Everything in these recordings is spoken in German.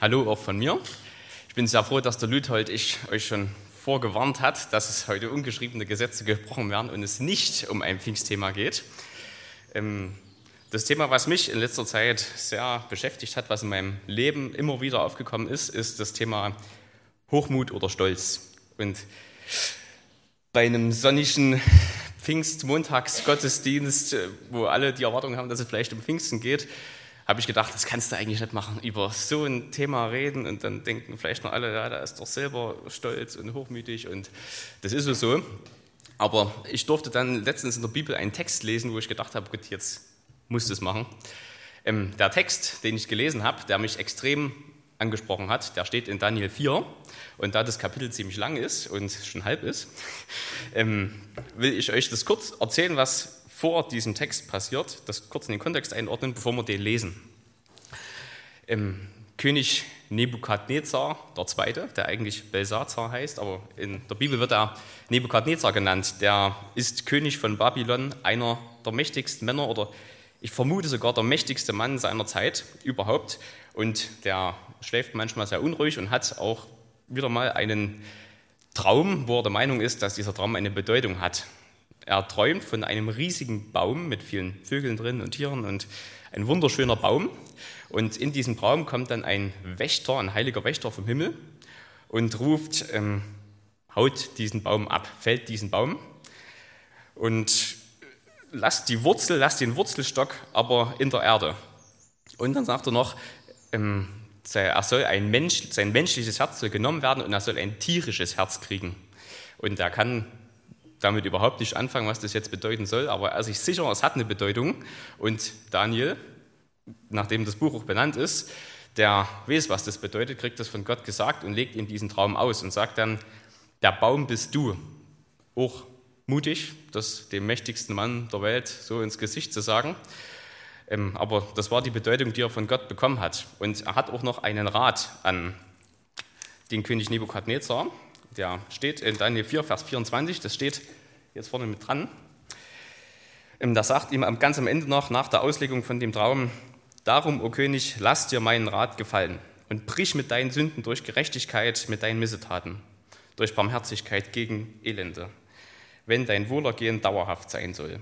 Hallo auch von mir. Ich bin sehr froh, dass der Lüthold euch schon vorgewarnt hat, dass es heute ungeschriebene Gesetze gebrochen werden und es nicht um ein Pfingstthema geht. Das Thema, was mich in letzter Zeit sehr beschäftigt hat, was in meinem Leben immer wieder aufgekommen ist, ist das Thema Hochmut oder Stolz. Und bei einem sonnigen Pfingstmontagsgottesdienst, wo alle die Erwartung haben, dass es vielleicht um Pfingsten geht, habe ich gedacht, das kannst du eigentlich nicht machen, über so ein Thema reden und dann denken vielleicht noch alle, ja, da ist doch selber stolz und hochmütig und das ist so. Aber ich durfte dann letztens in der Bibel einen Text lesen, wo ich gedacht habe, gut, jetzt musst du es machen. Der Text, den ich gelesen habe, der mich extrem angesprochen hat, der steht in Daniel 4 und da das Kapitel ziemlich lang ist und schon halb ist, will ich euch das kurz erzählen, was vor diesem Text passiert, das kurz in den Kontext einordnen, bevor wir den lesen. König Nebukadnezar II., der eigentlich Belsazar heißt, aber in der Bibel wird er Nebukadnezar genannt, der ist König von Babylon, einer der mächtigsten Männer oder ich vermute sogar der mächtigste Mann seiner Zeit überhaupt und der schläft manchmal sehr unruhig und hat auch wieder mal einen Traum, wo er der Meinung ist, dass dieser Traum eine Bedeutung hat. Er träumt von einem riesigen Baum mit vielen Vögeln drin und Tieren und ein wunderschöner Baum. Und in diesem Traum kommt dann ein Wächter, ein heiliger Wächter vom Himmel und ruft, haut diesen Baum ab, fällt diesen Baum und lasst den Wurzelstock aber in der Erde. Und dann sagt er noch, sein menschliches Herz soll genommen werden und er soll ein tierisches Herz kriegen. Und er kann damit überhaupt nicht anfangen, was das jetzt bedeuten soll, aber er ist sich sicher, es hat eine Bedeutung. Und Daniel, nachdem das Buch auch benannt ist, der weiß, was das bedeutet, kriegt das von Gott gesagt und legt ihm diesen Traum aus und sagt dann, der Baum bist du. Auch mutig, das dem mächtigsten Mann der Welt so ins Gesicht zu sagen. Aber das war die Bedeutung, die er von Gott bekommen hat. Und er hat auch noch einen Rat an den König Nebukadnezar. Der steht in Daniel 4, Vers 24, das steht jetzt vorne mit dran. Da sagt ihm ganz am Ende noch, nach der Auslegung von dem Traum, darum, o König, lass dir meinen Rat gefallen und brich mit deinen Sünden durch Gerechtigkeit mit deinen Missetaten, durch Barmherzigkeit gegen Elende, wenn dein Wohlergehen dauerhaft sein soll.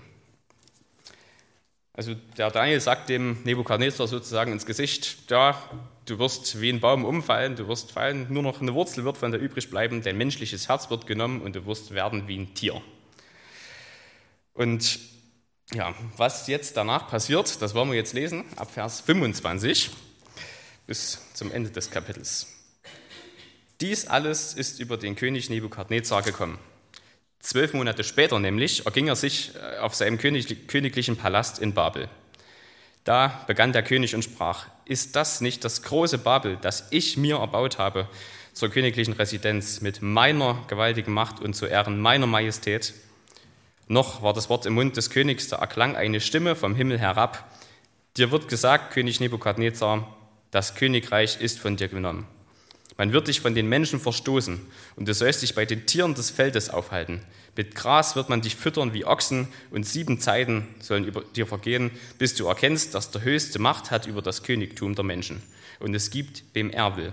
Also der Daniel sagt dem Nebukadnezar sozusagen ins Gesicht, ja, du wirst wie ein Baum umfallen, du wirst fallen, nur noch eine Wurzel wird von dir übrig bleiben, dein menschliches Herz wird genommen und du wirst werden wie ein Tier. Und ja, was jetzt danach passiert, das wollen wir jetzt lesen, ab Vers 25 bis zum Ende des Kapitels. Dies alles ist über den König Nebukadnezar gekommen. 12 Monate später nämlich erging er sich auf seinem königlichen Palast in Babel. Da begann der König und sprach, ist das nicht das große Babel, das ich mir erbaut habe zur königlichen Residenz mit meiner gewaltigen Macht und zu Ehren meiner Majestät? Noch war das Wort im Mund des Königs, da erklang eine Stimme vom Himmel herab. Dir wird gesagt, König Nebukadnezar, das Königreich ist von dir genommen. Man wird dich von den Menschen verstoßen und du sollst dich bei den Tieren des Feldes aufhalten. Mit Gras wird man dich füttern wie Ochsen und 7 Zeiten sollen über dir vergehen, bis du erkennst, dass der Höchste Macht hat über das Königtum der Menschen und es gibt, wem er will.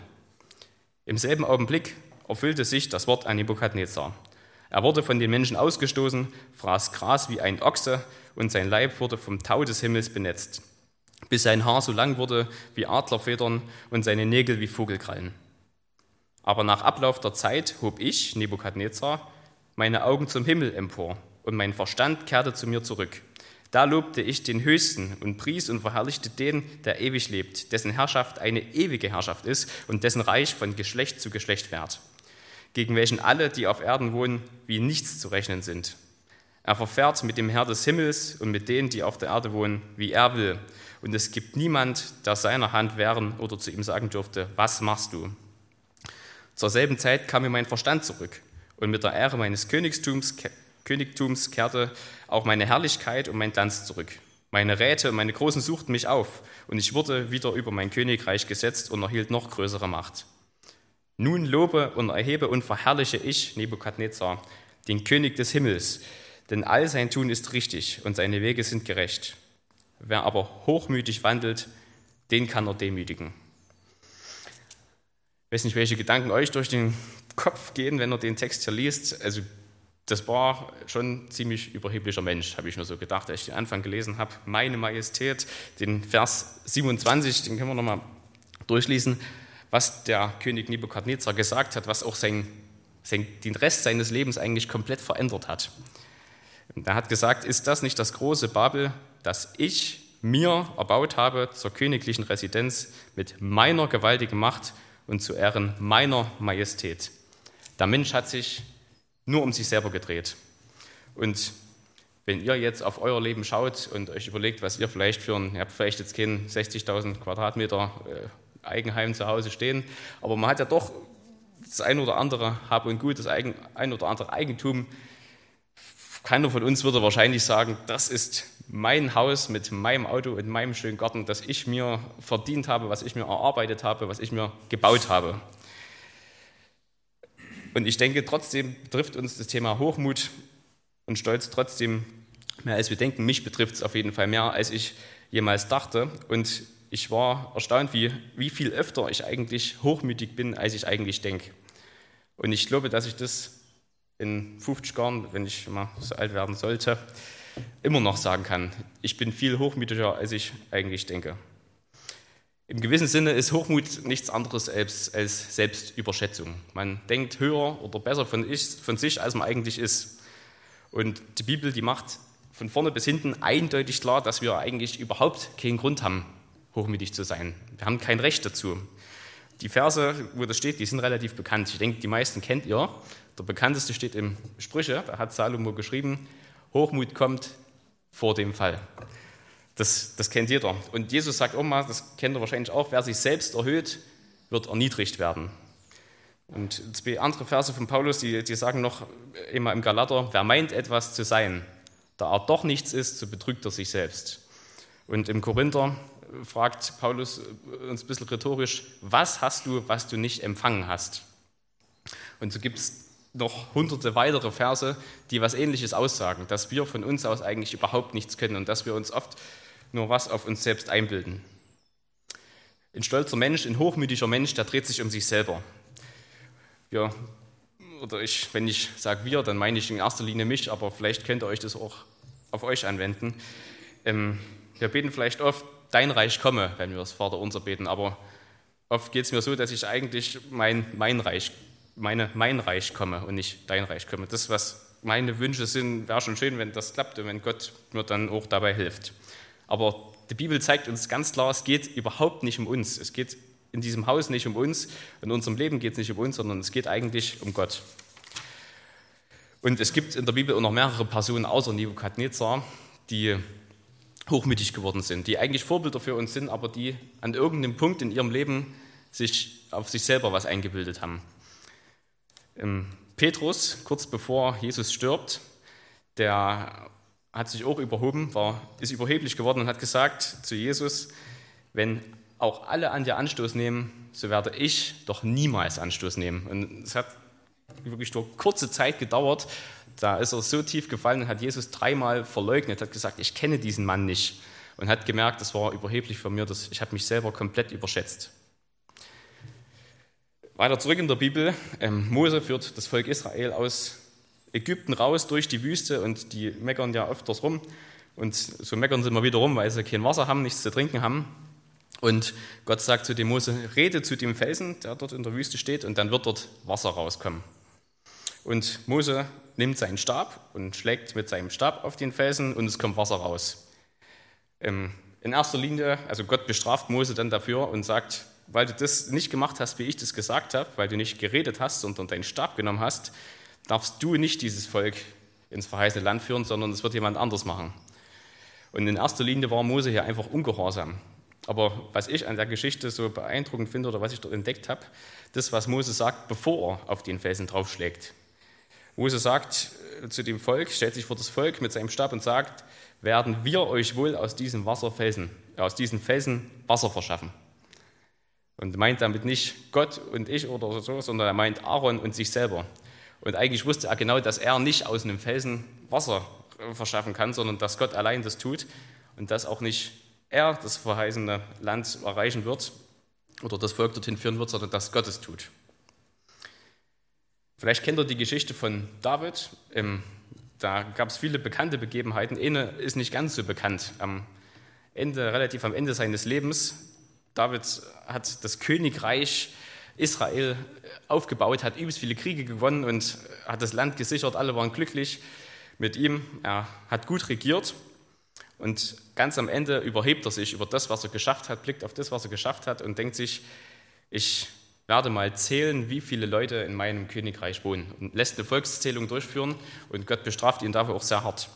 Im selben Augenblick erfüllte sich das Wort an Nebukadnezar. Er wurde von den Menschen ausgestoßen, fraß Gras wie ein Ochse und sein Leib wurde vom Tau des Himmels benetzt, bis sein Haar so lang wurde wie Adlerfedern und seine Nägel wie Vogelkrallen. Aber nach Ablauf der Zeit hob ich, Nebukadnezar, meine Augen zum Himmel empor und mein Verstand kehrte zu mir zurück. Da lobte ich den Höchsten und pries und verherrlichte den, der ewig lebt, dessen Herrschaft eine ewige Herrschaft ist und dessen Reich von Geschlecht zu Geschlecht währt, gegen welchen alle, die auf Erden wohnen, wie nichts zu rechnen sind. Er verfährt mit dem Herr des Himmels und mit denen, die auf der Erde wohnen, wie er will. Und es gibt niemand, der seiner Hand wehren oder zu ihm sagen dürfte, was machst du? Zur selben Zeit kam mir mein Verstand zurück und mit der Ehre meines Königtums kehrte auch meine Herrlichkeit und mein Glanz zurück. Meine Räte und meine Großen suchten mich auf und ich wurde wieder über mein Königreich gesetzt und erhielt noch größere Macht. Nun lobe und erhebe und verherrliche ich, Nebukadnezar, den König des Himmels, denn all sein Tun ist richtig und seine Wege sind gerecht. Wer aber hochmütig wandelt, den kann er demütigen. Ich weiß nicht, welche Gedanken euch durch den Kopf gehen, wenn ihr den Text hier liest. Also das war schon ein ziemlich überheblicher Mensch, habe ich mir so gedacht, als ich den Anfang gelesen habe. Meine Majestät, den Vers 27, den können wir nochmal durchlesen, was der König Nebukadnezar gesagt hat, was auch den Rest seines Lebens eigentlich komplett verändert hat. Er hat gesagt, ist das nicht das große Babel, das ich mir erbaut habe zur königlichen Residenz mit meiner gewaltigen Macht und zu Ehren meiner Majestät. Der Mensch hat sich nur um sich selber gedreht. Und wenn ihr jetzt auf euer Leben schaut und euch überlegt, was ihr vielleicht ihr habt vielleicht jetzt kein 60.000 Quadratmeter Eigenheim zu Hause stehen, aber man hat ja doch das ein oder andere Hab und Gut, das ein oder andere Eigentum. Keiner von uns würde wahrscheinlich sagen, das ist mein Haus mit meinem Auto und meinem schönen Garten, das ich mir verdient habe, was ich mir erarbeitet habe, was ich mir gebaut habe. Und ich denke, trotzdem betrifft uns das Thema Hochmut und Stolz trotzdem mehr, als wir denken. Mich betrifft es auf jeden Fall mehr, als ich jemals dachte. Und ich war erstaunt, wie viel öfter ich eigentlich hochmütig bin, als ich eigentlich denke. Und ich glaube, dass ich das in 50 Jahren, wenn ich mal so alt werden sollte, immer noch sagen kann. Ich bin viel hochmütiger, als ich eigentlich denke. Im gewissen Sinne ist Hochmut nichts anderes als Selbstüberschätzung. Man denkt höher oder besser von sich, als man eigentlich ist. Und die Bibel, die macht von vorne bis hinten eindeutig klar, dass wir eigentlich überhaupt keinen Grund haben, hochmütig zu sein. Wir haben kein Recht dazu. Die Verse, wo das steht, die sind relativ bekannt. Ich denke, die meisten kennt ihr. Der bekannteste steht im Sprüche, da hat Salomo geschrieben, Hochmut kommt vor dem Fall. Das kennt jeder. Und Jesus sagt auch mal, das kennt ihr wahrscheinlich auch, wer sich selbst erhöht, wird erniedrigt werden. Und 2 andere Verse von Paulus, die sagen noch immer im Galater, wer meint etwas zu sein, da er doch nichts ist, so betrügt er sich selbst. Und im Korinther fragt Paulus uns ein bisschen rhetorisch, was hast du, was du nicht empfangen hast? Und so gibt es noch hunderte weitere Verse, die was Ähnliches aussagen, dass wir von uns aus eigentlich überhaupt nichts können und dass wir uns oft nur was auf uns selbst einbilden. Ein stolzer Mensch, ein hochmütiger Mensch, der dreht sich um sich selber. Wenn ich sage wir, dann meine ich in erster Linie mich, aber vielleicht könnt ihr euch das auch auf euch anwenden. Wir beten vielleicht oft, dein Reich komme, wenn wir das Vaterunser beten, aber oft geht es mir so, dass ich eigentlich mein Reich komme und nicht dein Reich komme. Das, was meine Wünsche sind, wäre schon schön, wenn das klappt und wenn Gott mir dann auch dabei hilft. Aber die Bibel zeigt uns ganz klar, es geht überhaupt nicht um uns. Es geht in diesem Haus nicht um uns, in unserem Leben geht es nicht um uns, sondern es geht eigentlich um Gott. Und es gibt in der Bibel auch noch mehrere Personen außer Nebukadnezar, die hochmütig geworden sind, die eigentlich Vorbilder für uns sind, aber die an irgendeinem Punkt in ihrem Leben sich auf sich selber was eingebildet haben. Petrus, kurz bevor Jesus stirbt, der hat sich auch überhoben, ist überheblich geworden und hat gesagt zu Jesus, wenn auch alle an dir Anstoß nehmen, so werde ich doch niemals Anstoß nehmen. Und es hat wirklich nur kurze Zeit gedauert, da ist er so tief gefallen und hat Jesus 3-mal verleugnet, hat gesagt, ich kenne diesen Mann nicht und hat gemerkt, das war überheblich von mir, ich habe mich selber komplett überschätzt. Weiter zurück in der Bibel, Mose führt das Volk Israel aus Ägypten raus durch die Wüste und die meckern ja öfters rum und so meckern sie immer wieder rum, weil sie kein Wasser haben, nichts zu trinken haben. Und Gott sagt zu dem Mose, rede zu dem Felsen, der dort in der Wüste steht und dann wird dort Wasser rauskommen. Und Mose nimmt seinen Stab und schlägt mit seinem Stab auf den Felsen und es kommt Wasser raus. In erster Linie, also Gott bestraft Mose dann dafür und sagt, weil du das nicht gemacht hast, wie ich das gesagt habe, weil du nicht geredet hast, sondern deinen Stab genommen hast, darfst du nicht dieses Volk ins verheißene Land führen, sondern es wird jemand anders machen. Und in erster Linie war Mose hier einfach ungehorsam. Aber was ich an der Geschichte so beeindruckend finde oder was ich dort entdeckt habe, das, was Mose sagt, bevor er auf den Felsen draufschlägt. Mose sagt zu dem Volk, stellt sich vor das Volk mit seinem Stab und sagt, werden wir euch wohl aus diesen Felsen Wasser verschaffen. Und meint damit nicht Gott und ich oder so, sondern er meint Aaron und sich selber. Und eigentlich wusste er genau, dass er nicht aus einem Felsen Wasser verschaffen kann, sondern dass Gott allein das tut und dass auch nicht er das verheißene Land erreichen wird, oder das Volk dorthin führen wird, sondern dass Gott es tut. Vielleicht kennt ihr die Geschichte von David. Da gab es viele bekannte Begebenheiten. Eine ist nicht ganz so bekannt. Relativ am Ende seines Lebens, David hat das Königreich Israel aufgebaut, hat übelst viele Kriege gewonnen und hat das Land gesichert. Alle waren glücklich mit ihm. Er hat gut regiert und ganz am Ende überhebt er sich über das, was er geschafft hat, blickt auf das, was er geschafft hat und denkt sich, ich werde mal zählen, wie viele Leute in meinem Königreich wohnen und lässt eine Volkszählung durchführen und Gott bestraft ihn dafür auch sehr hart.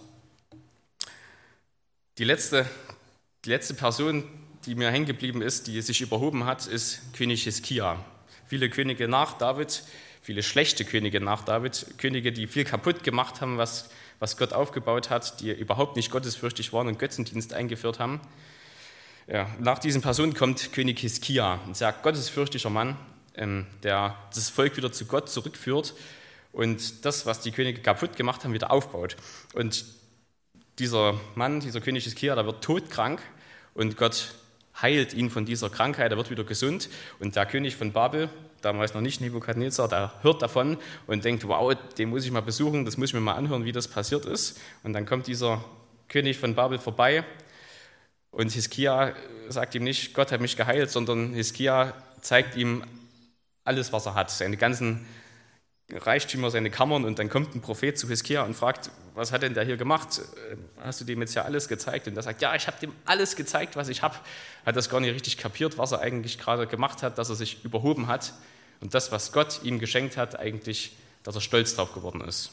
Die letzte Person, die mir hängen geblieben ist, die sich überhoben hat, ist König Hiskia. Viele Könige nach David, viele schlechte Könige nach David, Könige, die viel kaputt gemacht haben, was Gott aufgebaut hat, die überhaupt nicht gottesfürchtig waren und Götzendienst eingeführt haben. Ja, nach diesen Personen kommt König Hiskia, ein sehr gottesfürchtiger Mann, der das Volk wieder zu Gott zurückführt und das, was die Könige kaputt gemacht haben, wieder aufbaut. Und dieser Mann, dieser König Hiskia, der wird todkrank und Gott heilt ihn von dieser Krankheit, er wird wieder gesund und der König von Babel, damals noch nicht Nebukadnezar, der hört davon und denkt, wow, den muss ich mal besuchen, das muss ich mir mal anhören, wie das passiert ist. Und dann kommt dieser König von Babel vorbei und Hiskia sagt ihm nicht, Gott hat mich geheilt, sondern Hiskia zeigt ihm alles, was er hat, seine ganzen Reichtümer, seine Kammern, und dann kommt ein Prophet zu Hiskia und fragt, was hat denn der hier gemacht? Hast du dem jetzt ja alles gezeigt? Und er sagt, ja, ich habe dem alles gezeigt, was ich habe. Hat das gar nicht richtig kapiert, was er eigentlich gerade gemacht hat, dass er sich überhoben hat und das, was Gott ihm geschenkt hat, eigentlich, dass er stolz drauf geworden ist.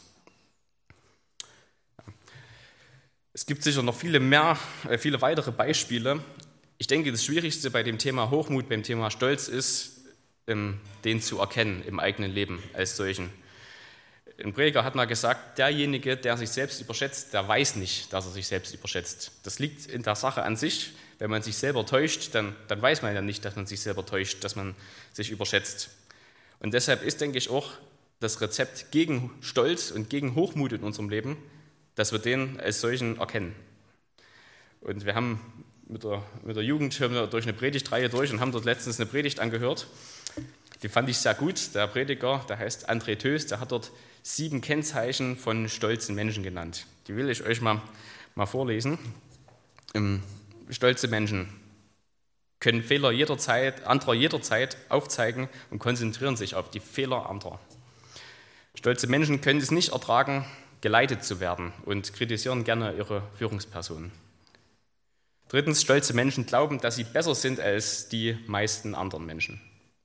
Es gibt sicher noch viele weitere Beispiele. Ich denke, das Schwierigste bei dem Thema Hochmut, beim Thema Stolz ist, den zu erkennen im eigenen Leben als solchen. Ein Prediger hat mal gesagt, derjenige, der sich selbst überschätzt, der weiß nicht, dass er sich selbst überschätzt. Das liegt in der Sache an sich. Wenn man sich selber täuscht, dann weiß man ja nicht, dass man sich selber täuscht, dass man sich überschätzt. Und deshalb ist, denke ich, auch das Rezept gegen Stolz und gegen Hochmut in unserem Leben, dass wir den als solchen erkennen. Und wir haben mit der Jugend durch eine Predigtreihe durch und haben dort letztens eine Predigt angehört. Die fand ich sehr gut. Der Prediger, der heißt André Tös, der hat dort 7 Kennzeichen von stolzen Menschen genannt. Die will ich euch mal vorlesen. Stolze Menschen können Fehler anderer jederzeit aufzeigen und konzentrieren sich auf die Fehler anderer. Stolze Menschen können es nicht ertragen, geleitet zu werden und kritisieren gerne ihre Führungspersonen. 3. Stolze Menschen glauben, dass sie besser sind als die meisten anderen Menschen.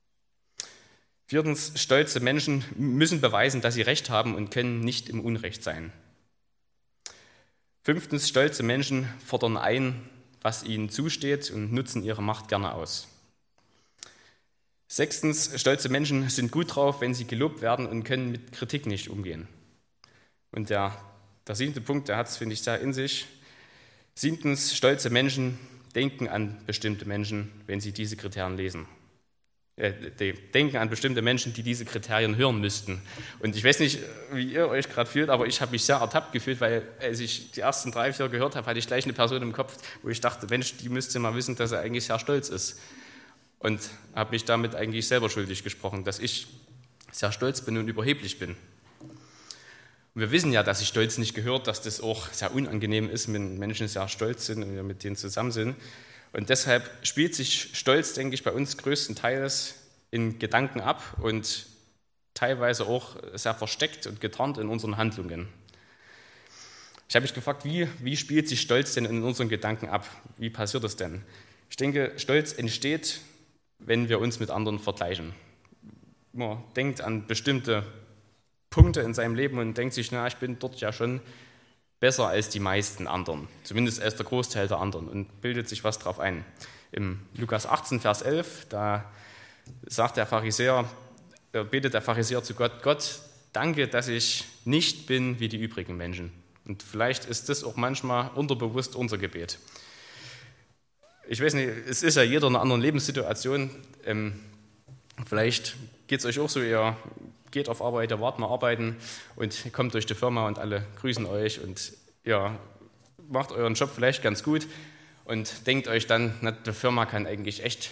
4. Stolze Menschen müssen beweisen, dass sie Recht haben und können nicht im Unrecht sein. 5. Stolze Menschen fordern ein, was ihnen zusteht, und nutzen ihre Macht gerne aus. 6. Stolze Menschen sind gut drauf, wenn sie gelobt werden, und können mit Kritik nicht umgehen. Und der 7. Punkt, der hat es, finde ich, sehr in sich. 7. Stolze Menschen denken an bestimmte Menschen, wenn sie diese Kriterien lesen. Denken an bestimmte Menschen, die diese Kriterien hören müssten. Und ich weiß nicht, wie ihr euch gerade fühlt, aber ich habe mich sehr ertappt gefühlt, weil als ich die ersten 3, 4 gehört habe, hatte ich gleich eine Person im Kopf, wo ich dachte, Mensch, die müsste mal wissen, dass er eigentlich sehr stolz ist. Und habe mich damit eigentlich selber schuldig gesprochen, dass ich sehr stolz bin und überheblich bin. Und wir wissen ja, dass sich Stolz nicht gehört, dass das auch sehr unangenehm ist, wenn Menschen sehr stolz sind und wir mit denen zusammen sind. Und deshalb spielt sich Stolz, denke ich, bei uns größtenteils in Gedanken ab und teilweise auch sehr versteckt und getarnt in unseren Handlungen. Ich habe mich gefragt, wie spielt sich Stolz denn in unseren Gedanken ab? Wie passiert das denn? Ich denke, Stolz entsteht, wenn wir uns mit anderen vergleichen. Man denkt an bestimmte Punkte in seinem Leben und denkt sich, na, ich bin dort ja schon besser als die meisten anderen, zumindest als der Großteil der anderen, und bildet sich was drauf ein. Im Lukas 18, Vers 11, da betet der Pharisäer zu Gott, Gott, danke, dass ich nicht bin wie die übrigen Menschen. Und vielleicht ist das auch manchmal unterbewusst unser Gebet. Ich weiß nicht, es ist ja jeder in einer anderen Lebenssituation. Vielleicht geht es euch auch so, ihr geht auf Arbeit, ihr wart mal arbeiten und kommt durch die Firma und alle grüßen euch und ihr macht euren Job vielleicht ganz gut und denkt euch dann, na, die Firma kann eigentlich echt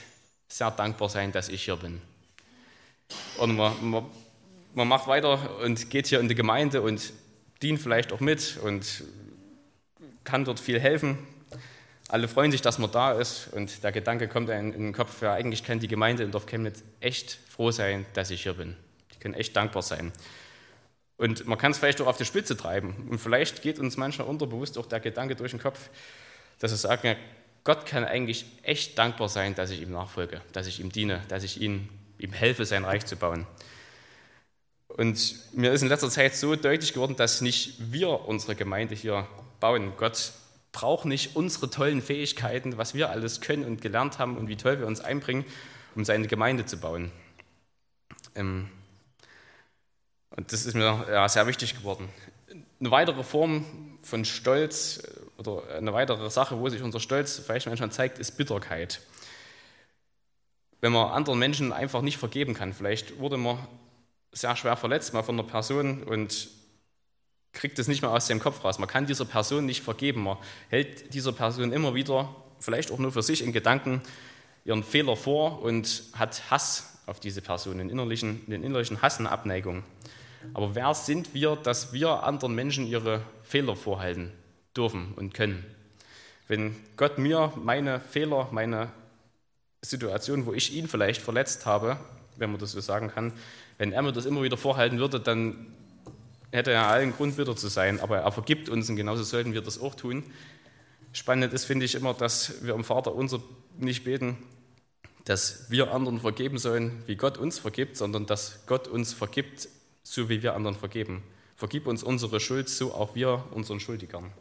sehr dankbar sein, dass ich hier bin. Und man macht weiter und geht hier in die Gemeinde und dient vielleicht auch mit und kann dort viel helfen. Alle freuen sich, dass man da ist und der Gedanke kommt einem in den Kopf, ja, eigentlich kann die Gemeinde in Dorf Chemnitz echt froh sein, dass ich hier bin. Die können echt dankbar sein. Und man kann es vielleicht auch auf die Spitze treiben. Und vielleicht geht uns manchmal unterbewusst auch der Gedanke durch den Kopf, dass wir sagen, ja, Gott kann eigentlich echt dankbar sein, dass ich ihm nachfolge, dass ich ihm diene, dass ich ihm helfe, sein Reich zu bauen. Und mir ist in letzter Zeit so deutlich geworden, dass nicht wir unsere Gemeinde hier bauen. Gott braucht nicht unsere tollen Fähigkeiten, was wir alles können und gelernt haben und wie toll wir uns einbringen, um seine Gemeinde zu bauen. Und das ist mir sehr wichtig geworden. Eine weitere Form von Stolz oder eine weitere Sache, wo sich unser Stolz vielleicht manchmal zeigt, ist Bitterkeit. Wenn man anderen Menschen einfach nicht vergeben kann, vielleicht wurde man sehr schwer verletzt mal von einer Person und kriegt es nicht mehr aus seinem Kopf raus. Man kann dieser Person nicht vergeben. Man hält dieser Person immer wieder, vielleicht auch nur für sich in Gedanken, ihren Fehler vor und hat Hass auf diese Person, den innerlichen Hass und Abneigung. Aber wer sind wir, dass wir anderen Menschen ihre Fehler vorhalten dürfen und können? Wenn Gott mir meine Fehler, meine Situation, wo ich ihn vielleicht verletzt habe, wenn man das so sagen kann, wenn er mir das immer wieder vorhalten würde, dann hätte er allen Grund, bitter zu sein. Aber er vergibt uns und genauso sollten wir das auch tun. Spannend ist, finde ich immer, dass wir im Vater unser nicht beten, dass wir anderen vergeben sollen, wie Gott uns vergibt, sondern dass Gott uns vergibt, so wie wir anderen vergeben. Vergib uns unsere Schuld, so auch wir unseren Schuldigern.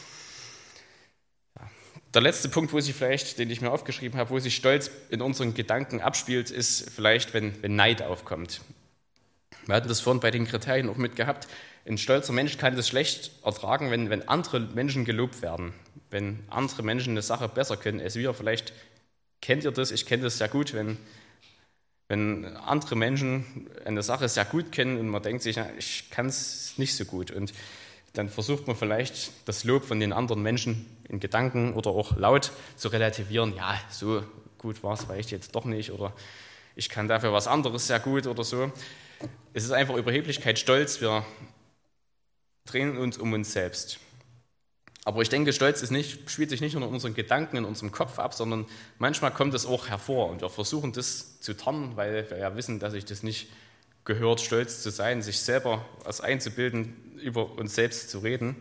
Ja. Der letzte Punkt, den ich mir aufgeschrieben habe, wo sich Stolz in unseren Gedanken abspielt, ist vielleicht, wenn Neid aufkommt. Wir hatten das vorhin bei den Kriterien auch mit gehabt. Ein stolzer Mensch kann das schlecht ertragen, wenn andere Menschen gelobt werden, wenn andere Menschen eine Sache besser können als wir. Vielleicht kennt ihr das, ich kenne das sehr gut, wenn andere Menschen eine Sache sehr gut kennen und man denkt sich, ja, ich kann es nicht so gut. Und dann versucht man vielleicht das Lob von den anderen Menschen in Gedanken oder auch laut zu relativieren. Ja, so gut war es vielleicht jetzt doch nicht oder ich kann dafür was anderes sehr gut oder so. Es ist einfach Überheblichkeit, Stolz, wir drehen uns um uns selbst. Aber ich denke, Stolz spielt sich nicht nur in unseren Gedanken, in unserem Kopf ab, sondern manchmal kommt es auch hervor und wir versuchen das zu tarnen, weil wir ja wissen, dass sich das nicht gehört, stolz zu sein, sich selber was einzubilden, über uns selbst zu reden.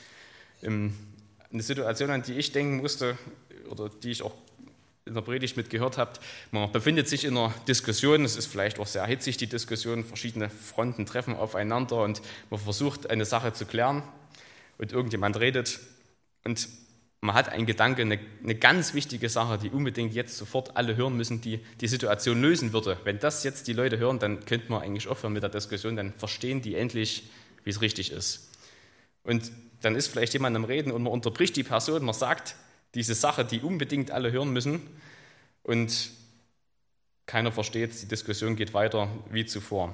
Eine Situation, an die ich denken musste oder die ich auch in der Predigt mitgehört habt, man befindet sich in einer Diskussion, es ist vielleicht auch sehr hitzig, die Diskussion, verschiedene Fronten treffen aufeinander und man versucht, eine Sache zu klären und irgendjemand redet und man hat einen Gedanke, eine ganz wichtige Sache, die unbedingt jetzt sofort alle hören müssen, die die Situation lösen würde. Wenn das jetzt die Leute hören, dann könnte man eigentlich aufhören mit der Diskussion, dann verstehen die endlich, wie es richtig ist. Und dann ist vielleicht jemand am Reden und man unterbricht die Person, man sagt diese Sache, die unbedingt alle hören müssen und keiner versteht, die Diskussion geht weiter wie zuvor.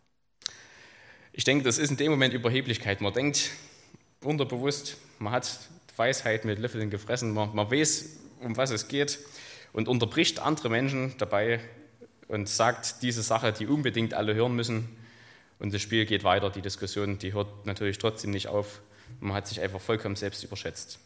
Ich denke, das ist in dem Moment Überheblichkeit. Man denkt unterbewusst, man hat Weisheit mit Löffeln gefressen, man weiß, um was es geht und unterbricht andere Menschen dabei und sagt diese Sache, die unbedingt alle hören müssen und das Spiel geht weiter, die Diskussion, die hört natürlich trotzdem nicht auf. Man hat sich einfach vollkommen selbst überschätzt.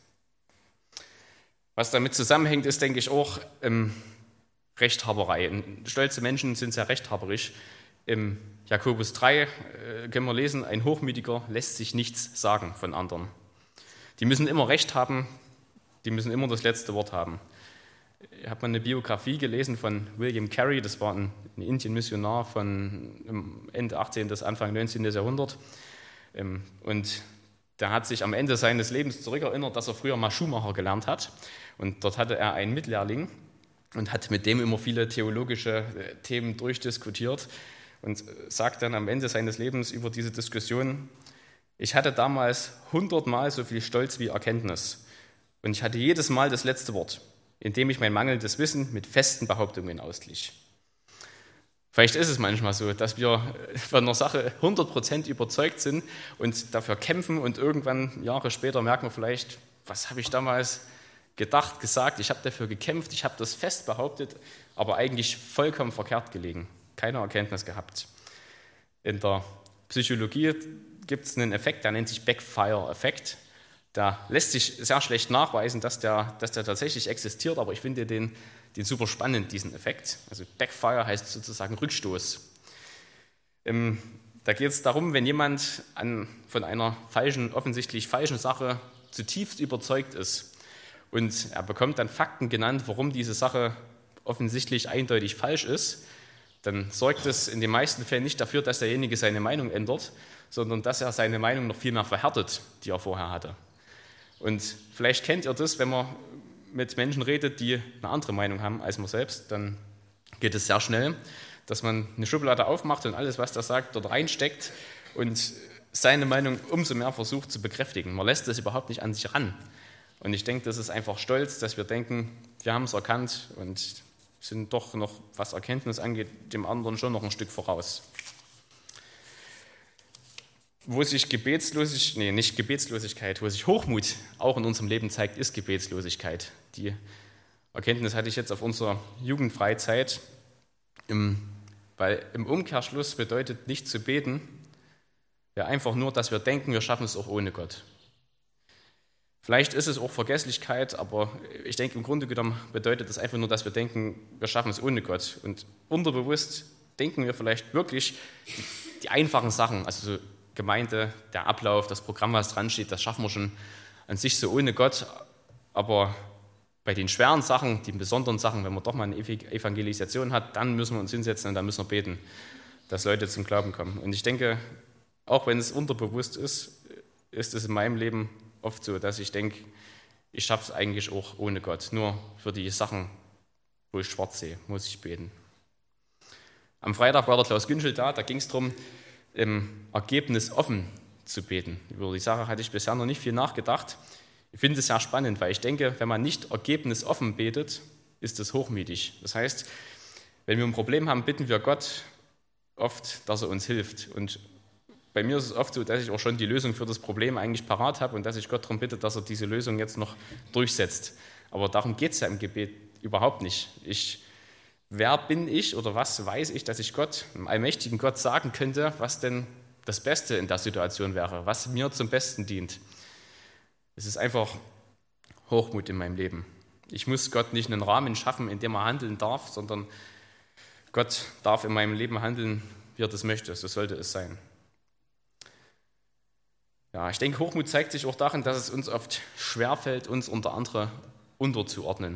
Was damit zusammenhängt, ist, denke ich, auch Rechthaberei. Stolze Menschen sind sehr rechthaberisch. Im Jakobus 3 können wir lesen, ein Hochmütiger lässt sich nichts sagen von anderen. Die müssen immer Recht haben, die müssen immer das letzte Wort haben. Ich habe mal eine Biografie gelesen von William Carey, das war ein Indien-Missionar von Ende 18. bis Anfang 19. Jahrhundert. Und der hat sich am Ende seines Lebens zurückerinnert, dass er früher mal Schuhmacher gelernt hat. Und dort hatte er einen Mitlehrling und hat mit dem immer viele theologische Themen durchdiskutiert und sagt dann am Ende seines Lebens über diese Diskussion: Ich hatte damals 100-mal so viel Stolz wie Erkenntnis und ich hatte jedes Mal das letzte Wort, indem ich mein mangelndes Wissen mit festen Behauptungen ausglich. Vielleicht ist es manchmal so, dass wir von einer Sache 100% überzeugt sind und dafür kämpfen und irgendwann, Jahre später, merken wir vielleicht, was habe ich damals gedacht, gesagt, ich habe dafür gekämpft, ich habe das fest behauptet, aber eigentlich vollkommen verkehrt gelegen, keine Erkenntnis gehabt. In der Psychologie gibt es einen Effekt, der nennt sich Backfire-Effekt. Da lässt sich sehr schlecht nachweisen, dass der tatsächlich existiert, aber ich finde den super spannend, diesen Effekt. Also Backfire heißt sozusagen Rückstoß. Da geht es darum, wenn jemand von einer offensichtlich falschen Sache zutiefst überzeugt ist und er bekommt dann Fakten genannt, warum diese Sache offensichtlich eindeutig falsch ist, dann sorgt es in den meisten Fällen nicht dafür, dass derjenige seine Meinung ändert, sondern dass er seine Meinung noch viel mehr verhärtet, die er vorher hatte. Und vielleicht kennt ihr das, wenn man mit Menschen redet, die eine andere Meinung haben als man selbst, dann geht es sehr schnell, dass man eine Schublade aufmacht und alles, was der sagt, dort reinsteckt und seine Meinung umso mehr versucht zu bekräftigen. Man lässt das überhaupt nicht an sich ran. Und ich denke, das ist einfach Stolz, dass wir denken, wir haben es erkannt und sind doch noch, was Erkenntnis angeht, dem anderen schon noch ein Stück voraus. Wo sich wo sich Hochmut auch in unserem Leben zeigt, ist Gebetslosigkeit. Die Erkenntnis hatte ich jetzt auf unserer Jugendfreizeit, weil im Umkehrschluss bedeutet nicht zu beten, ja einfach nur, dass wir denken, wir schaffen es auch ohne Gott. Vielleicht ist es auch Vergesslichkeit, aber ich denke, im Grunde genommen bedeutet das einfach nur, dass wir denken, wir schaffen es ohne Gott. Und unterbewusst denken wir vielleicht wirklich die einfachen Sachen, also so Gemeinde, der Ablauf, das Programm, was dran steht, das schaffen wir schon an sich so ohne Gott. Aber bei den schweren Sachen, den besonderen Sachen, wenn man doch mal eine Evangelisation hat, dann müssen wir uns hinsetzen und dann müssen wir beten, dass Leute zum Glauben kommen. Und ich denke, auch wenn es unterbewusst ist, ist es in meinem Leben oft so, dass ich denke, ich schaffe es eigentlich auch ohne Gott. Nur für die Sachen, wo ich schwarz sehe, muss ich beten. Am Freitag war der Klaus Günschel da ging es darum, im Ergebnis offen zu beten. Über die Sache hatte ich bisher noch nicht viel nachgedacht. Ich finde es sehr spannend, weil ich denke, wenn man nicht ergebnisoffen betet, ist es hochmütig. Das heißt, wenn wir ein Problem haben, bitten wir Gott oft, dass er uns hilft. Und bei mir ist es oft so, dass ich auch schon die Lösung für das Problem eigentlich parat habe und dass ich Gott darum bitte, dass er diese Lösung jetzt noch durchsetzt. Aber darum geht es ja im Gebet überhaupt nicht. Wer bin ich oder was weiß ich, dass ich Gott, dem allmächtigen Gott, sagen könnte, was denn das Beste in der Situation wäre, was mir zum Besten dient. Es ist einfach Hochmut in meinem Leben. Ich muss Gott nicht einen Rahmen schaffen, in dem er handeln darf, sondern Gott darf in meinem Leben handeln, wie er das möchte. So sollte es sein. Ja, ich denke, Hochmut zeigt sich auch darin, dass es uns oft schwerfällt, uns unter andere unterzuordnen.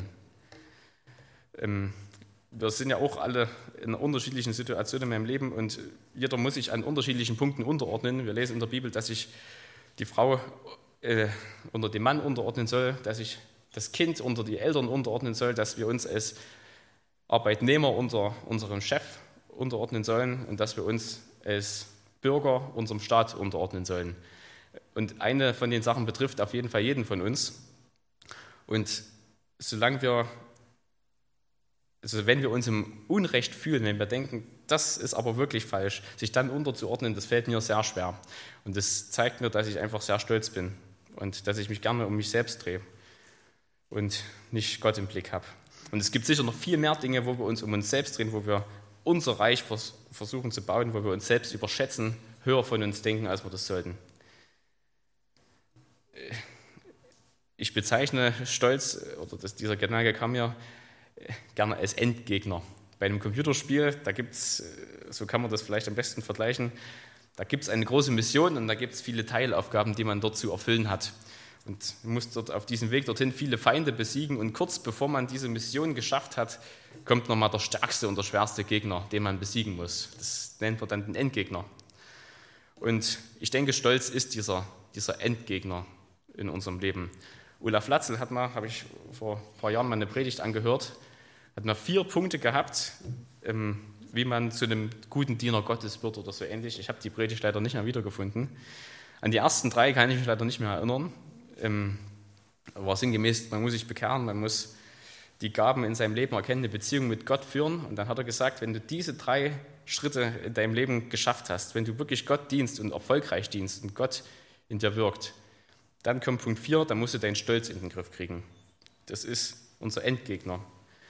Wir sind ja auch alle in unterschiedlichen Situationen in meinem Leben und jeder muss sich an unterschiedlichen Punkten unterordnen. Wir lesen in der Bibel, dass sich die Frau unter den Mann unterordnen soll, dass sich das Kind unter die Eltern unterordnen soll, dass wir uns als Arbeitnehmer unter unserem Chef unterordnen sollen und dass wir uns als Bürger unserem Staat unterordnen sollen. Und eine von den Sachen betrifft auf jeden Fall jeden von uns. Und wenn wir uns im Unrecht fühlen, wenn wir denken, das ist aber wirklich falsch, sich dann unterzuordnen, das fällt mir sehr schwer. Und das zeigt mir, dass ich einfach sehr stolz bin und dass ich mich gerne um mich selbst drehe und nicht Gott im Blick habe. Und es gibt sicher noch viel mehr Dinge, wo wir uns um uns selbst drehen, wo wir unser Reich versuchen zu bauen, wo wir uns selbst überschätzen, höher von uns denken, als wir das sollten. Ich bezeichne Stolz, oder dieser Gedanke kam mir gerne als Endgegner. Bei einem Computerspiel, da gibt es, so kann man das vielleicht am besten vergleichen, da gibt es eine große Mission und da gibt es viele Teilaufgaben, die man dort zu erfüllen hat. Und man muss dort auf diesem Weg dorthin viele Feinde besiegen und kurz bevor man diese Mission geschafft hat, kommt nochmal der stärkste und der schwerste Gegner, den man besiegen muss. Das nennt man dann den Endgegner. Und ich denke, Stolz ist dieser Endgegner in unserem Leben. Olaf Latzel habe ich vor ein paar Jahren mal eine Predigt angehört, hat mal 4 Punkte gehabt, wie man zu einem guten Diener Gottes wird oder so ähnlich. Ich habe die Predigt leider nicht mehr wiedergefunden. An die ersten 3 kann ich mich leider nicht mehr erinnern. Aber sinngemäß, man muss sich bekehren, man muss die Gaben in seinem Leben erkennen, eine Beziehung mit Gott führen. Und dann hat er gesagt, wenn du diese 3 Schritte in deinem Leben geschafft hast, wenn du wirklich Gott dienst und erfolgreich dienst und Gott in dir wirkt, dann kommt Punkt 4, dann musst du deinen Stolz in den Griff kriegen. Das ist unser Endgegner.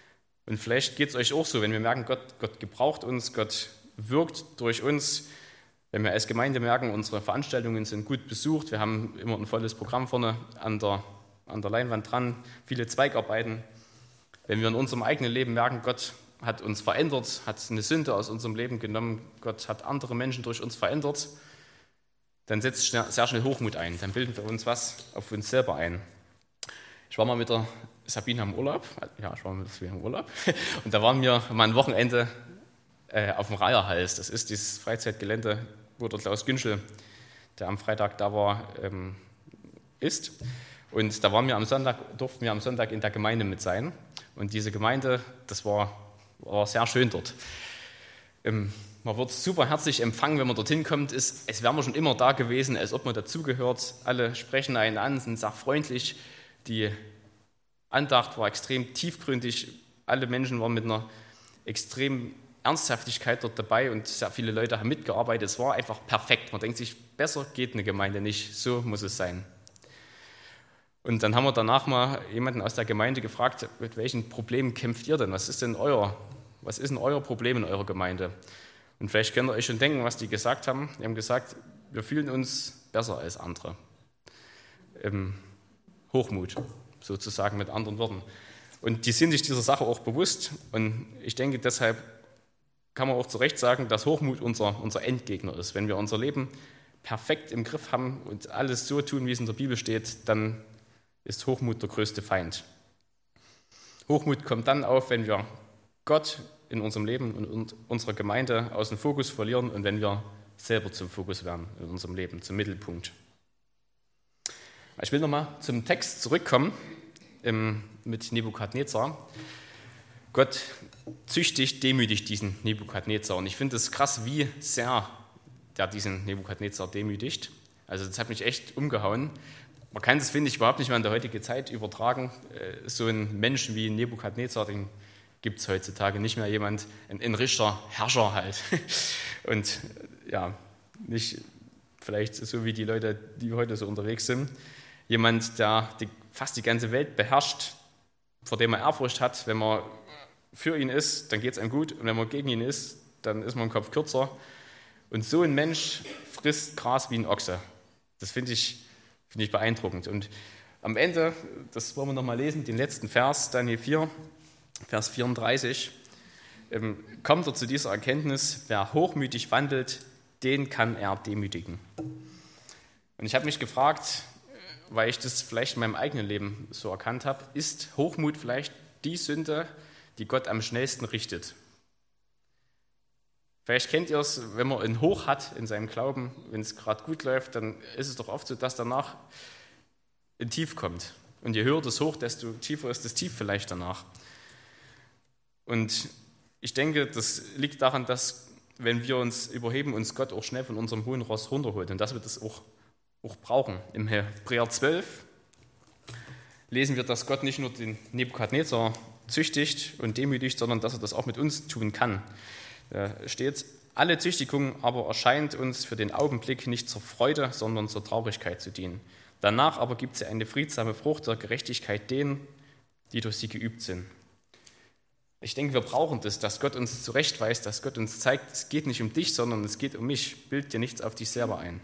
Und vielleicht geht es euch auch so, wenn wir merken, Gott gebraucht uns, Gott wirkt durch uns. Wenn wir als Gemeinde merken, unsere Veranstaltungen sind gut besucht, wir haben immer ein volles Programm vorne an der Leinwand dran, viele Zweigarbeiten. Wenn wir in unserem eigenen Leben merken, Gott hat uns verändert, hat eine Sünde aus unserem Leben genommen, Gott hat andere Menschen durch uns verändert, dann setzt sehr schnell Hochmut ein. Dann bilden wir uns was auf uns selber ein. Ich war mal mit der Sabine im Urlaub. Ja, ich war mit der Sabine im Urlaub. Und da waren wir mal ein Wochenende auf dem Reiherhals. Das ist dieses Freizeitgelände, wo der Klaus Günschel, der am Freitag da war, ist. Und da durften wir am Sonntag in der Gemeinde mit sein. Und diese Gemeinde, das war sehr schön dort. Man wird super herzlich empfangen, wenn man dorthin kommt. Es wäre man schon immer da gewesen, als ob man dazugehört. Alle sprechen einen an, sind sehr freundlich. Die Andacht war extrem tiefgründig. Alle Menschen waren mit einer extremen Ernsthaftigkeit dort dabei und sehr viele Leute haben mitgearbeitet. Es war einfach perfekt. Man denkt sich, besser geht eine Gemeinde nicht. So muss es sein. Und dann haben wir danach mal jemanden aus der Gemeinde gefragt, mit welchen Problemen kämpft ihr denn? Was ist denn euer Problem in eurer Gemeinde? Und vielleicht könnt ihr euch schon denken, was die gesagt haben. Die haben gesagt, wir fühlen uns besser als andere. Hochmut, sozusagen mit anderen Worten. Und die sind sich dieser Sache auch bewusst. Und ich denke, deshalb kann man auch zu Recht sagen, dass Hochmut unser Endgegner ist. Wenn wir unser Leben perfekt im Griff haben und alles so tun, wie es in der Bibel steht, dann ist Hochmut der größte Feind. Hochmut kommt dann auf, wenn wir Gott in unserem Leben und unserer Gemeinde aus dem Fokus verlieren und wenn wir selber zum Fokus werden in unserem Leben, zum Mittelpunkt. Ich will nochmal zum Text zurückkommen mit Nebukadnezar. Gott demütigt diesen Nebukadnezar. Und ich finde es krass, wie sehr der diesen Nebukadnezar demütigt. Also das hat mich echt umgehauen. Man kann das, finde ich, überhaupt nicht mehr in der heutigen Zeit übertragen. So einen Menschen wie Nebukadnezar, den gibt es heutzutage nicht mehr. Ein richtiger Herrscher halt. Und ja, nicht vielleicht so wie die Leute, die heute so unterwegs sind. Jemand, der fast die ganze Welt beherrscht, vor dem man Ehrfurcht hat. Wenn man für ihn ist, dann geht es einem gut. Und wenn man gegen ihn ist, dann ist man einen Kopf kürzer. Und so ein Mensch frisst Gras wie ein Ochse. Das finde ich beeindruckend. Und am Ende, das wollen wir nochmal lesen, den letzten Vers, Daniel 4, Vers 34, kommt er zu dieser Erkenntnis, wer hochmütig wandelt, den kann er demütigen. Und ich habe mich gefragt, weil ich das vielleicht in meinem eigenen Leben so erkannt habe, ist Hochmut vielleicht die Sünde, die Gott am schnellsten richtet? Vielleicht kennt ihr es, wenn man ein Hoch hat in seinem Glauben, wenn es gerade gut läuft, dann ist es doch oft so, dass danach ein Tief kommt. Und je höher das Hoch, desto tiefer ist das Tief vielleicht danach. Und ich denke, das liegt daran, dass, wenn wir uns überheben, uns Gott auch schnell von unserem hohen Ross runterholt und dass wir das auch brauchen. Im Hebräer 12 lesen wir, dass Gott nicht nur den Nebukadnezar züchtigt und demütigt, sondern dass er das auch mit uns tun kann. Da steht, alle Züchtigung aber erscheint uns für den Augenblick nicht zur Freude, sondern zur Traurigkeit zu dienen. Danach aber gibt sie eine friedsame Frucht der Gerechtigkeit denen, die durch sie geübt sind. Ich denke, wir brauchen das, dass Gott uns zurechtweist, dass Gott uns zeigt, es geht nicht um dich, sondern es geht um mich. Bild dir nichts auf dich selber ein.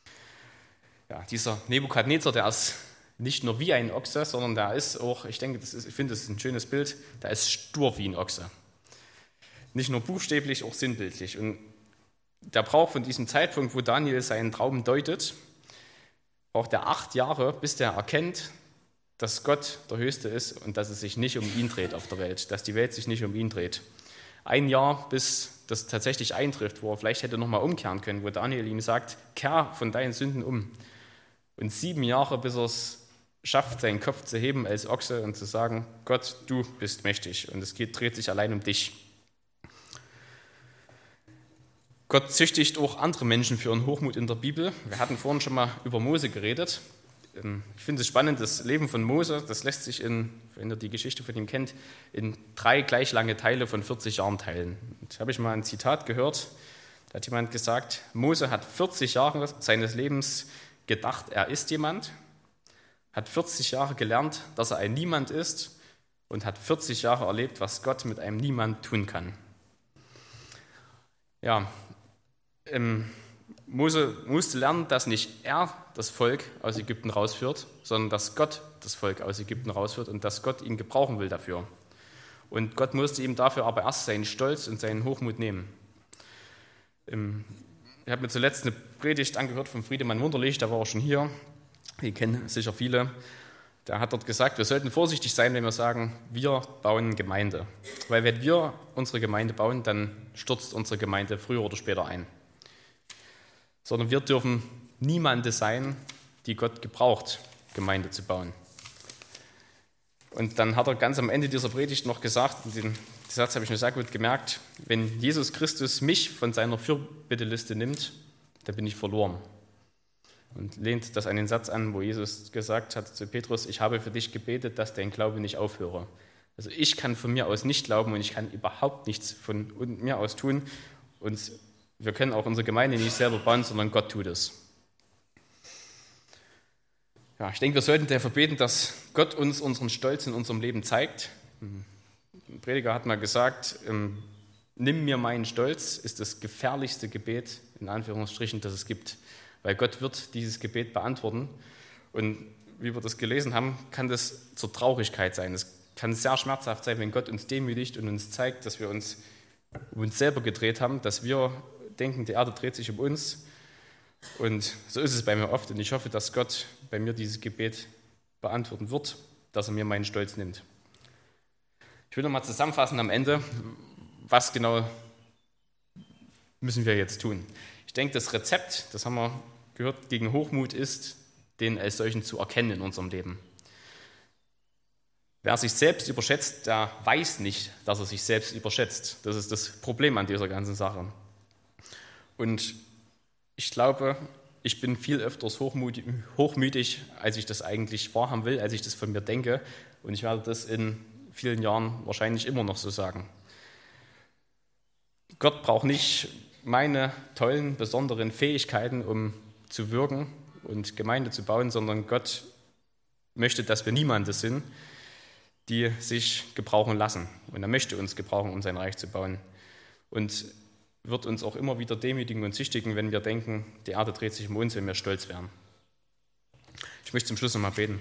Ja, dieser Nebukadnezar, der ist nicht nur wie ein Ochse, sondern der ist auch, ich finde, das ist ein schönes Bild, der ist stur wie ein Ochse. Nicht nur buchstäblich, auch sinnbildlich. Und der braucht von diesem Zeitpunkt, wo Daniel seinen Traum deutet, braucht er 8 Jahre, bis der erkennt, dass Gott der Höchste ist und dass es sich nicht um ihn dreht auf der Welt, dass die Welt sich nicht um ihn dreht. 1 Jahr, bis das tatsächlich eintrifft, wo er vielleicht hätte nochmal umkehren können, wo Daniel ihm sagt, kehr von deinen Sünden um. Und 7 Jahre, bis er es schafft, seinen Kopf zu heben als Ochse und zu sagen, Gott, du bist mächtig und es dreht sich allein um dich. Gott züchtigt auch andere Menschen für ihren Hochmut in der Bibel. Wir hatten vorhin schon mal über Mose geredet. Ich finde es spannend, das Leben von Mose, das lässt sich, wenn ihr die Geschichte von ihm kennt, in 3 gleich lange Teile von 40 Jahren teilen. Da habe ich mal ein Zitat gehört, da hat jemand gesagt, Mose hat 40 Jahre seines Lebens gedacht, er ist jemand, hat 40 Jahre gelernt, dass er ein Niemand ist und hat 40 Jahre erlebt, was Gott mit einem Niemand tun kann. Ja, Mose musste lernen, dass nicht er das Volk aus Ägypten rausführt, sondern dass Gott das Volk aus Ägypten rausführt und dass Gott ihn gebrauchen will dafür. Und Gott musste ihm dafür aber erst seinen Stolz und seinen Hochmut nehmen. Ich habe mir zuletzt eine Predigt angehört von Friedemann Wunderlich, der war auch schon hier, die kennen sicher viele. Der hat dort gesagt, wir sollten vorsichtig sein, wenn wir sagen, wir bauen Gemeinde. Weil wenn wir unsere Gemeinde bauen, dann stürzt unsere Gemeinde früher oder später ein. Sondern wir dürfen niemande sein, die Gott gebraucht, Gemeinde zu bauen. Und dann hat er ganz am Ende dieser Predigt noch gesagt, den Satz habe ich mir sehr gut gemerkt, wenn Jesus Christus mich von seiner Fürbitteliste nimmt, dann bin ich verloren. Und lehnt das an den Satz an, wo Jesus gesagt hat zu Petrus, ich habe für dich gebetet, dass dein Glaube nicht aufhöre. Also ich kann von mir aus nicht glauben und ich kann überhaupt nichts von mir aus tun. Und wir können auch unsere Gemeinde nicht selber bauen, sondern Gott tut es. Ja, ich denke, wir sollten dafür beten, dass Gott uns unseren Stolz in unserem Leben zeigt. Ein Prediger hat mal gesagt, nimm mir meinen Stolz, ist das gefährlichste Gebet, in Anführungsstrichen, das es gibt. Weil Gott wird dieses Gebet beantworten. Und wie wir das gelesen haben, kann das zur Traurigkeit sein. Es kann sehr schmerzhaft sein, wenn Gott uns demütigt und uns zeigt, dass wir uns um uns selber gedreht haben, dass wir denken, die Erde dreht sich um uns. Und so ist es bei mir oft. Und ich hoffe, dass Gott bei mir dieses Gebet beantworten wird, dass er mir meinen Stolz nimmt. Ich will nochmal zusammenfassen am Ende, was genau müssen wir jetzt tun. Ich denke, das Rezept, das haben wir gehört, gegen Hochmut ist, den als solchen zu erkennen in unserem Leben. Wer sich selbst überschätzt, der weiß nicht, dass er sich selbst überschätzt. Das ist das Problem an dieser ganzen Sache. Und ich glaube, ich bin viel öfters hochmütig, als ich das eigentlich wahrhaben will, als ich das von mir denke. Und ich werde das in vielen Jahren wahrscheinlich immer noch so sagen. Gott braucht nicht meine tollen, besonderen Fähigkeiten, um zu wirken und Gemeinde zu bauen, sondern Gott möchte, dass wir niemande sind, die sich gebrauchen lassen. Und er möchte uns gebrauchen, um sein Reich zu bauen. Und wird uns auch immer wieder demütigen und züchtigen, wenn wir denken, die Erde dreht sich um uns, wenn wir stolz wären. Ich möchte zum Schluss noch mal beten.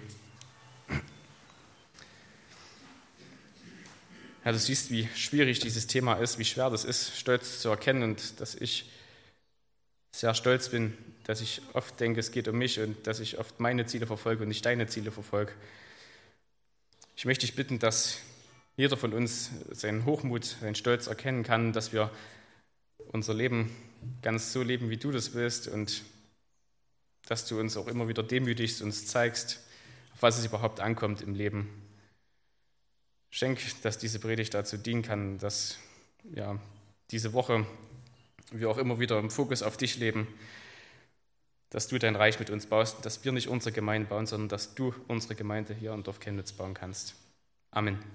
Ja, du siehst, wie schwierig dieses Thema ist, wie schwer das ist, Stolz zu erkennen und dass ich sehr stolz bin, dass ich oft denke, es geht um mich und dass ich oft meine Ziele verfolge und nicht deine Ziele verfolge. Ich möchte dich bitten, dass jeder von uns seinen Hochmut, seinen Stolz erkennen kann, dass wir unser Leben ganz so leben, wie du das willst und dass du uns auch immer wieder demütigst, uns zeigst, auf was es überhaupt ankommt im Leben. Schenk, dass diese Predigt dazu dienen kann, dass diese Woche wir auch immer wieder im Fokus auf dich leben, dass du dein Reich mit uns baust, dass wir nicht unsere Gemeinde bauen, sondern dass du unsere Gemeinde hier in Dorf Chemnitz bauen kannst. Amen.